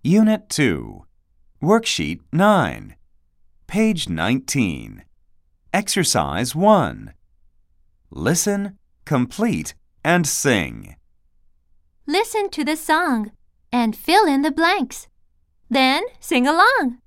Unit 2, Worksheet 9, page 19. Exercise 1. Listen, complete, and sing. Listen to the song and fill in the blanks. Then sing along.